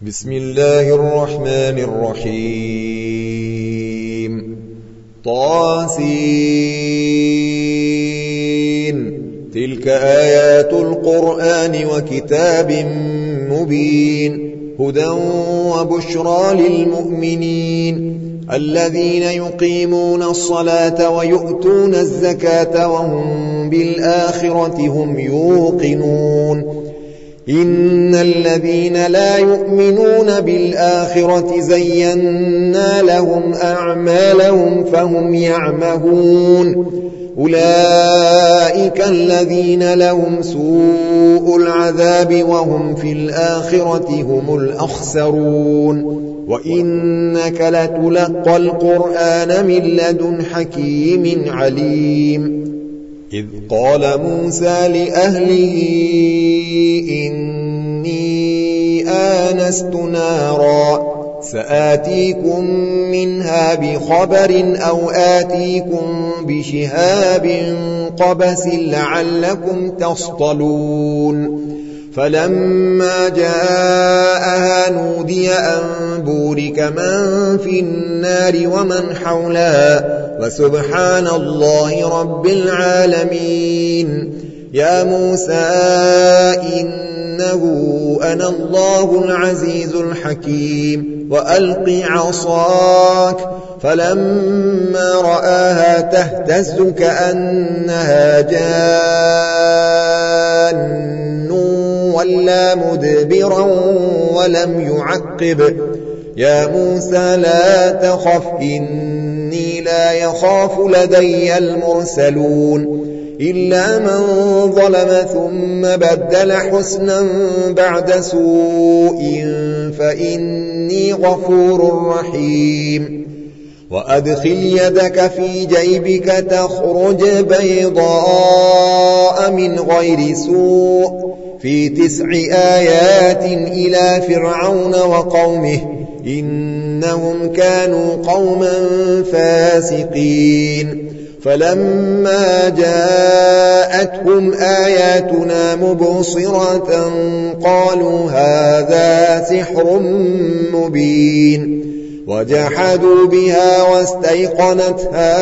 بسم الله الرحمن الرحيم طاسين تلك آيات القرآن وكتاب مبين هدى وبشرى للمؤمنين الذين يقيمون الصلاة ويؤتون الزكاة وهم بالآخرة هم يوقنون إن الذين لا يؤمنون بالآخرة زينا لهم أعمالهم فهم يعمهون أولئك الذين لهم سوء العذاب وهم في الآخرة هم الأخسرون وإنك لتلقى القرآن من لدن حكيم عليم إذ قال موسى لأهله إني آنست نارا سآتيكم منها بخبر أو آتيكم بشهاب قبس لعلكم تصطلون فلما جاءها نودي أن بورك من في النار ومن حولها وسبحان الله رب العالمين يا موسى إنه أنا الله العزيز الحكيم وألق عصاك فلما رآها تهتز كأنها جان ولا مدبرا ولم يعقب يا موسى لا تخف إني لا يخاف لدي المرسلون إلا من ظلم ثم بدل حسنا بعد سوء فإني غفور رحيم وأدخل يدك في جيبك تخرج بيضاء من غير سوء في 9 آيات إلى فرعون وقومه إنهم كانوا قوما فاسقين فلما جاءتهم آياتنا مبصرة قالوا هذا سحر مبين وجحدوا بها واستيقنتها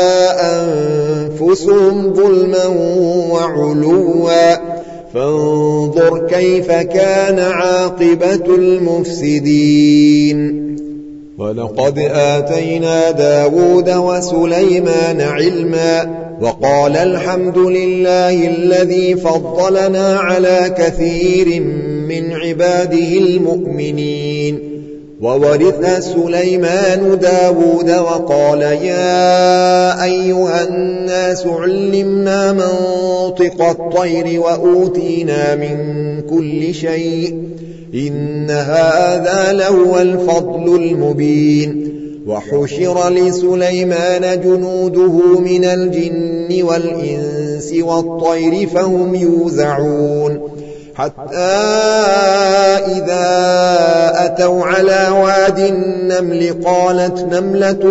أنفسهم ظلما وعلوا فانظر كيف كان عاقبة المفسدين ولقد آتينا داود وسليمان علما وقال الحمد لله الذي فضلنا على كثير من عباده المؤمنين وورث سليمان داود وقال يا أيها الناس علمنا منطق الطير وأوتينا من كل شيء إن هذا لهو الفضل المبين وحشر لسليمان جنوده من الجن والإنس والطير فهم يوزعون حتى إذا أتوا على واد النمل قالت نملة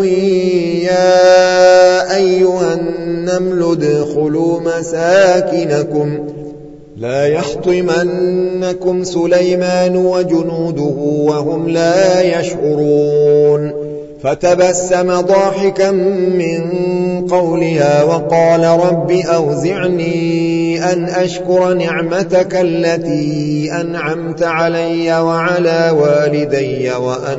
يا أيها النمل ادخلوا مساكنكم لا يحطمنكم سليمان وجنوده وهم لا يشعرون فتبسم ضاحكا من قولها وقال رب أوزعني أن أشكر نعمتك التي أنعمت علي وعلى والدي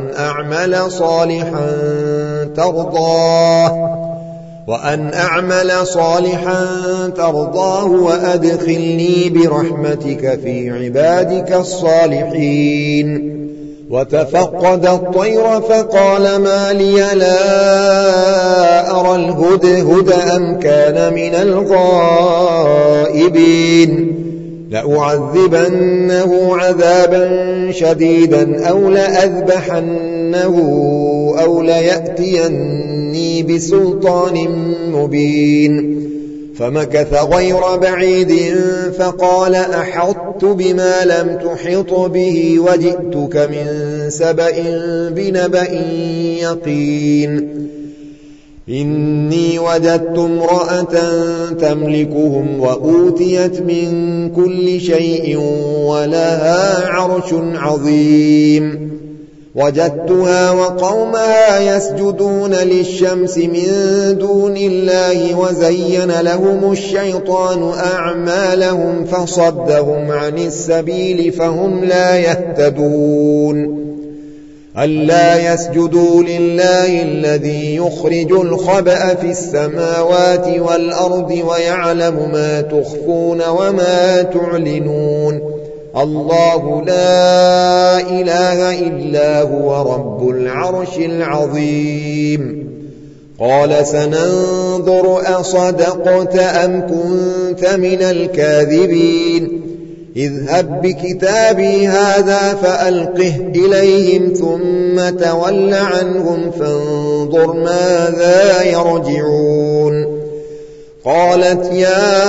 وأن أعمل صالحا ترضاه وأدخلني برحمتك في عبادك الصالحين وتفقد الطير فقال ما لي لا أرى الهدهد أم كان من الغائبين لأعذبنه عذابا شديدا أو لأذبحنه أو ليأتيني بسلطان مبين فمكث غير بعيد فقال أحطت بما لم تحط به وجئتك من سبأ بنبأ يقين إني وجدت امرأة تملكهم وأوتيت من كل شيء ولها عرش عظيم وجدتها وقومها يسجدون للشمس من دون الله وزين لهم الشيطان أعمالهم فصدهم عن السبيل فهم لا يهتدون ألا يسجدوا لله الذي يخرج الخبأ في السماوات والأرض ويعلم ما تخفون وما تعلنون الله لا إله إلا هو رب العرش العظيم قال سننظر أصدقت أم كنت من الكاذبين اذهب بكتابي هذا فألقه إليهم ثم تول عنهم فانظر ماذا يرجعون قالت يا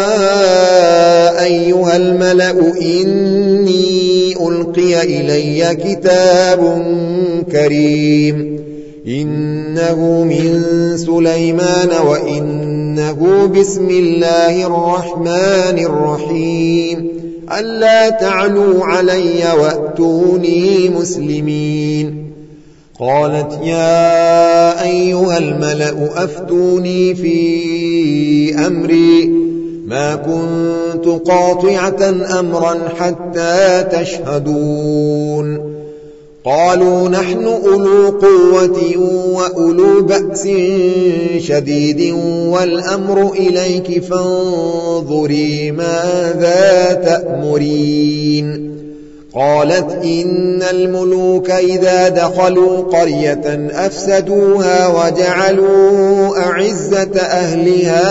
أيها الملأ إني ألقي إلي كتاب كريم إنه من سليمان وإنه بسم الله الرحمن الرحيم ألا تعلوا علي وأتوني مسلمين قالت يا أيها الملأ أفتوني في أمري ما كنت قاطعة أمرا حتى تشهدون قالوا نحن أولو قوة وأولو بأس شديد والأمر إليك فانظري ماذا تأمرين قالت إن الملوك إذا دخلوا قرية أفسدوها وجعلوا أعزة أهلها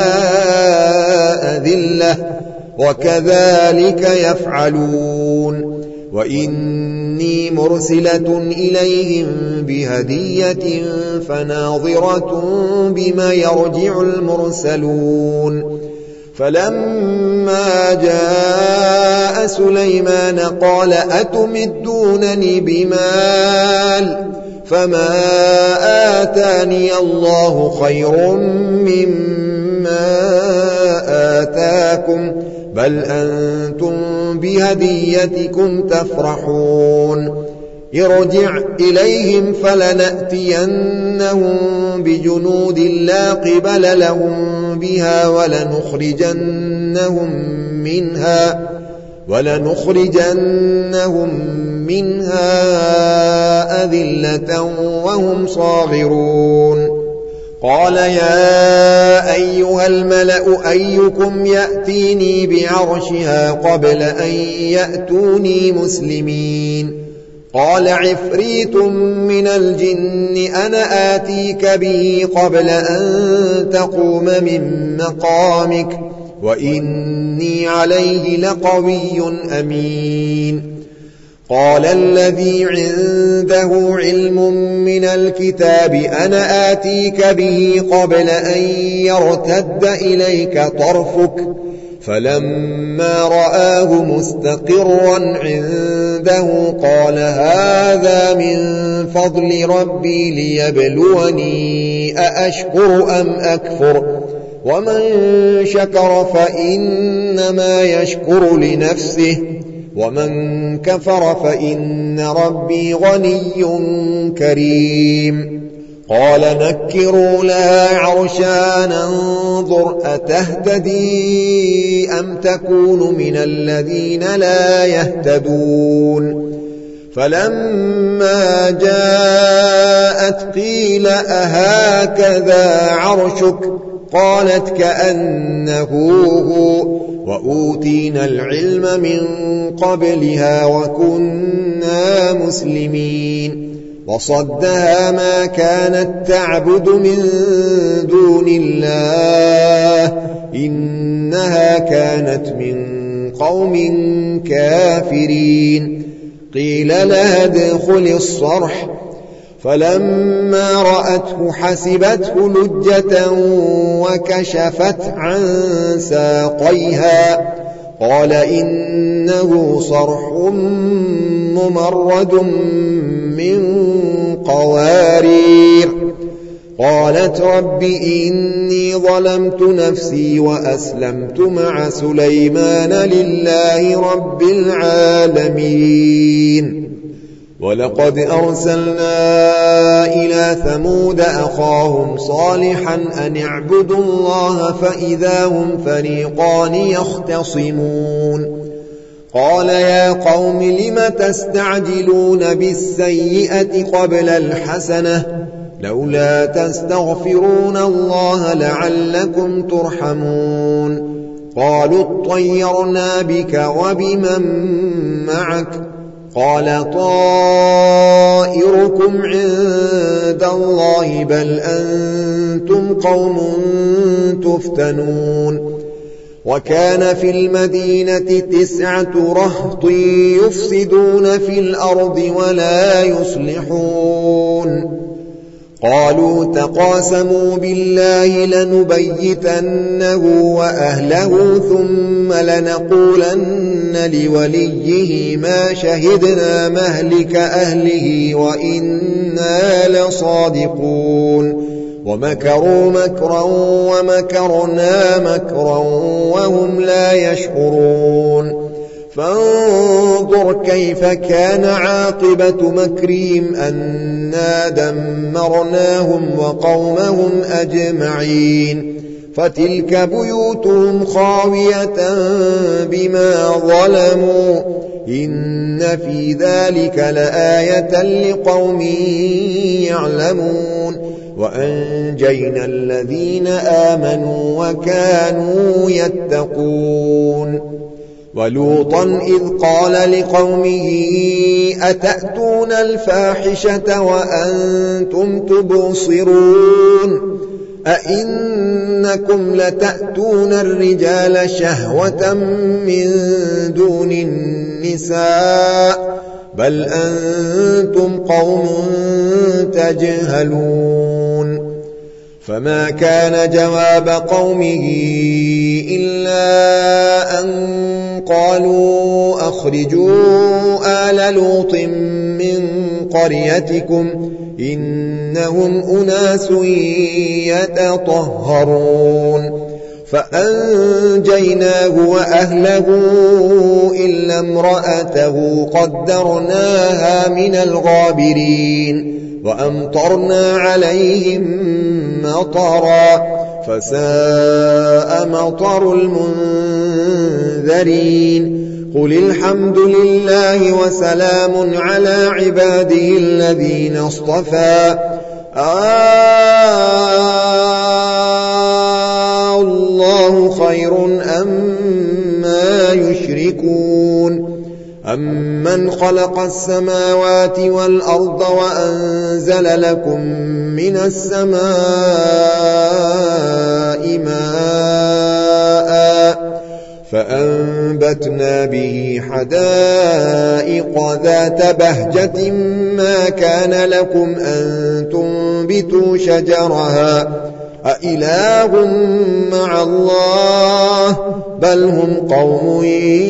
أذلة وكذلك يفعلون وإني مرسلة إليهم بهدية فناظرة بما يرجع المرسلون فلما جاء سليمان قال أتمدونني بمال فما آتاني الله خير مما آتاكم بل أنتم بهديتكم تفرحون ارجع إليهم فلنأتينهم بجنود لا قبل لهم بها ولنخرجنهم منها أذلة وهم صاغرون قال يا أيها الملأ أيكم يأتيني بعرشها قبل أن يأتوني مسلمين قال عفريت من الجن أنا آتيك به قبل أن تقوم من مقامك وإني عليه لقوي أمين قال الذي عنده علم من الكتاب أنا آتيك به قبل أن يرتد إليك طرفك فلما رآه مستقرا عنده قال هذا من فضل ربي ليبلوني أأشكر أم أكفر ومن شكر فإنما يشكر لنفسه ومن كفر فإن ربي غني كريم قال نكروا لها عرشا ننظر أتهتدي أم تكون من الذين لا يهتدون فلما جاءت قيل أهكذا عرشك قالت كأنه هو وأوتينا العلم من قبلها وكنا مسلمين وصدها ما كانت تعبد من دون الله إنها كانت من قوم كافرين قيل لها ادخل الصرح فلما رأته حسبته لجة وكشفت عن ساقيها قال إنه صرح ممرد من قوارير قالت رب إني ظلمت نفسي وأسلمت مع سليمان لله رب العالمين. ولقد أرسلنا إلى ثمود أخاهم صالحا أن اعبدوا الله فإذا هم فريقان يختصمون. قال يا قوم لم تستعجلون بالسيئة قبل الحسنة لولا تستغفرون الله لعلكم ترحمون. قالوا اطيرنا بك وبمن معك قال طائركم عند الله بل أنتم قوم تفتنون. وكان في المدينة 9 رهط يفسدون في الأرض ولا يصلحون. قالوا تقاسموا بالله لنبيتنه وأهله ثم لنقولن لوليه ما شهدنا مهلك أهله وإنا لصادقون. ومكروا مكرا ومكرنا مكرا وهم لا يشعرون. فانظر كيف كان عاقبة مكرهم أنا دمرناهم وقومهم أجمعين. فتلك بيوتهم خاوية بما ظلموا إن في ذلك لآية لقوم يعلمون. وأنجينا الذين آمنوا وكانوا يتقون. ولوطا إذ قال لقومه أتأتون الفاحشة وأنتم تبصرون أئنكم لتأتون الرجال شهوة من دون النساء بل أنتم قوم تجهلون. فما كان جواب قومه إلا أن قالوا أخرجوا آل لوط من قريتكم إنهم أناس يتطهرون. فأنجيناه وأهله إلا امرأته قدرناها من الغابرين. وأمطرنا عليهم مطرا فساء مطر المنذرين. قل الحمد لله وسلام على عباده الذين اصطفى الله خير أما يشركون. أمن خلق السماوات والأرض وأنزل لكم من السماء ماء فأنبتنا به حدائق ذات بهجة ما كان لكم أن تنبتوا شجرها أإله مع الله بل هم قوم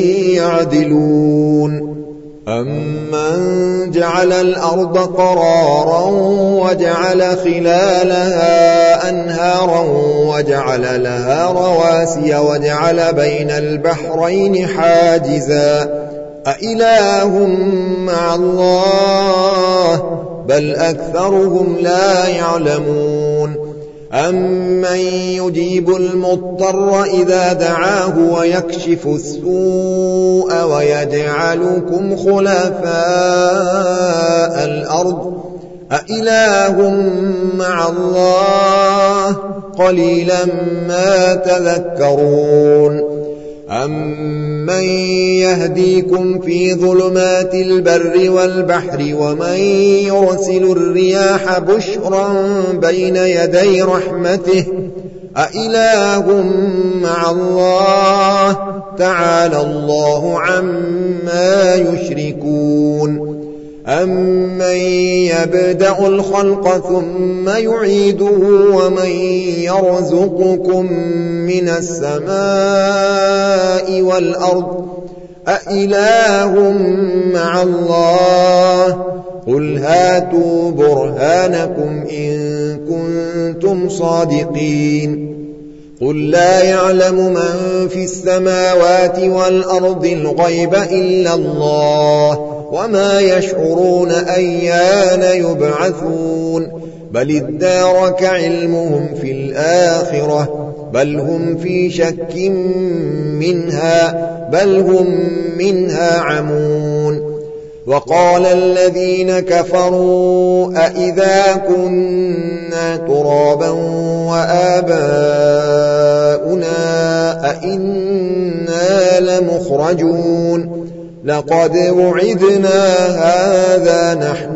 يعدلون. أمن جعل الأرض قرارا وجعل خلالها أنهارا وجعل لها رواسي وجعل بين البحرين حاجزا أإله مع الله بل أكثرهم لا يعلمون. أمن يجيب المضطر إذا دعاه ويكشف السوء ويجعلكم خلفاء الأرض أإله مع الله قليلا ما تذكرون. أمن يهديكم في ظلمات البر والبحر ومن يرسل الرياح بشرا بين يدي رحمته أإله مع الله تعالى الله عما يشركون. أمن يبدأ الخلق ثم يعيده ومن يرزقكم من السماء والأرض أإله مع الله قل هاتوا برهانكم إن كنتم صادقين قل لا يعلم من في السماوات والأرض الغيب إلا الله وما يشعرون أيان يبعثون بل ادارك علمهم في الآخرة بل هم في شك منها بل هم منها عمون وقال الذين كفروا أئذا كنا ترابا وآباؤنا أئنا لمخرجون لقد وعدنا هذا نحن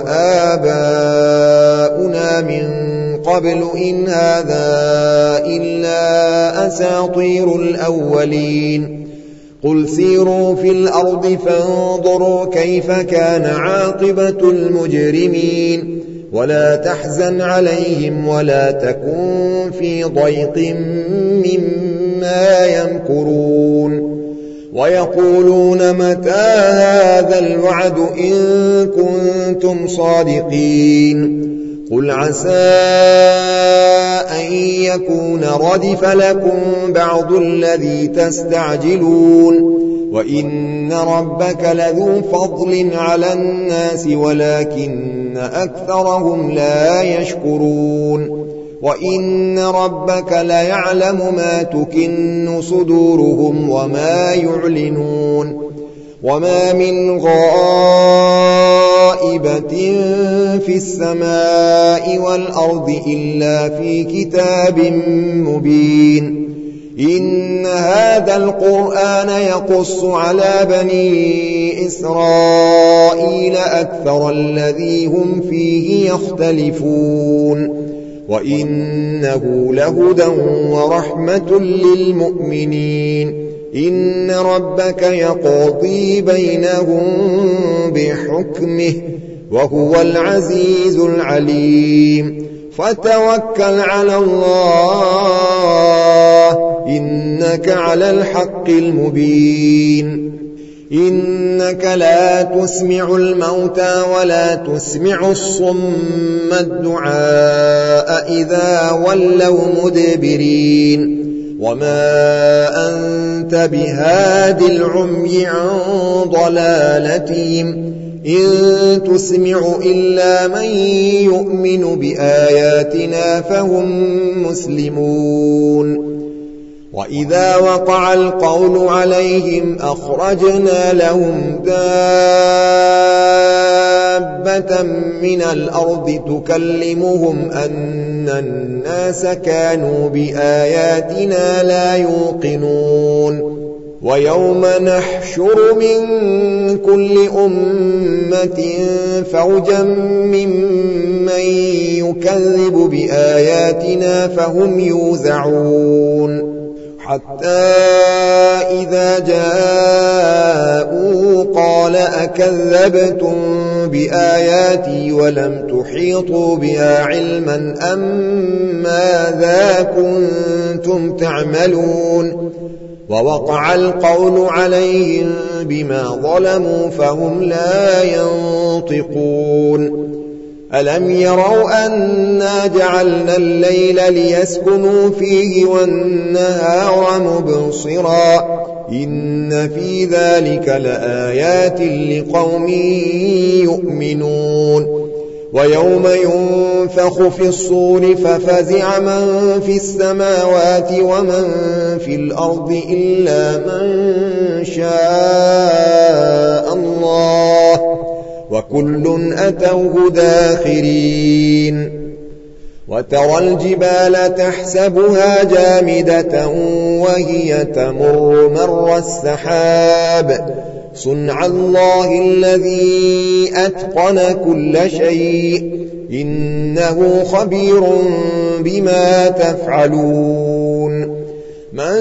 وآباؤنا من قبل إن هذا إلا أساطير الأولين قل سيروا في الأرض فانظروا كيف كان عاقبة المجرمين ولا تحزن عليهم ولا تكن في ضيق مما يمكرون ويقولون متى هذا الوعد إن كنتم صادقين قل عسى أن يكون ردف لكم بعض الذي تستعجلون وإن ربك لذو فضل على الناس ولكن أكثرهم لا يشكرون وإن ربك ليعلم ما تكن صدورهم وما يعلنون وما من غائبة في السماء والأرض إلا في كتاب مبين إن هذا القرآن يقص على بني إسرائيل أكثر الذي هم فيه يختلفون وإنه لهدى ورحمة للمؤمنين إن ربك يقضي بينهم بحكمه وهو العزيز العليم فتوكل على الله إنك على الحق المبين إنك لا تسمع الموتى ولا تسمع الصم الدعاء إذا ولوا مدبرين وما أنت بهاد العمي عن ضلالتهم إن تسمع إلا من يؤمن بآياتنا فهم مسلمون وإذا وقع القول عليهم أخرجنا لهم دابة من الأرض تكلمهم أن الناس كانوا بآياتنا لا يوقنون ويوم نحشر من كل أمة فوجا ممن يكذب بآياتنا فهم يوزعون حتى إذا جاءوا قال أكذبتم بآياتي ولم تحيطوا بها علما أم ماذا كنتم تعملون ووقع القول عليهم بما ظلموا فهم لا ينطقون ألم يروا أنا جعلنا الليل ليسكنوا فيه والنهار مبصرا إن في ذلك لآيات لقوم يؤمنون ويوم ينفخ في الصور ففزع من في السماوات ومن في الأرض إلا من شاء الله وكل أتوه داخرين وترى الجبال تحسبها جامدة وهي تمر مر السحاب صنع الله الذي أتقن كل شيء إنه خبير بما تفعلون من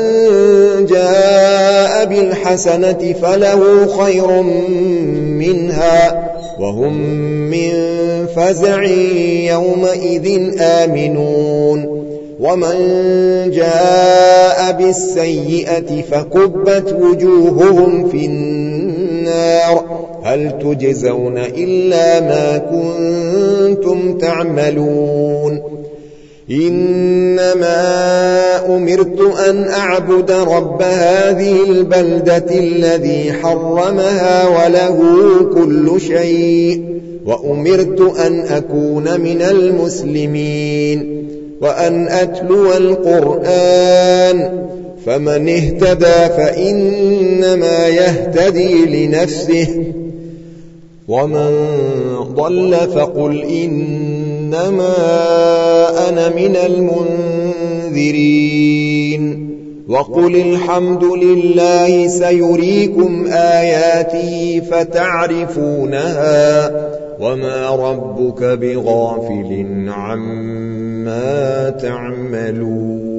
جاء بالحسنة فله خير منها وهم من فزع يومئذ آمنون ومن جاء بالسيئة فكبت وجوههم في النار هل تجزون إلا ما كنتم تعملون إنما أمرت أن أعبد رب هذه البلدة الذي حرمها وله كل شيء وأمرت أن أكون من المسلمين وأن أتلو القرآن فمن اهتدى فإنما يهتدي لنفسه ومن ضل فقل إنما أنا من المنذرين وقل الحمد لله سيريكم آياته فتعرفونها وما ربك بغافل عما تعملون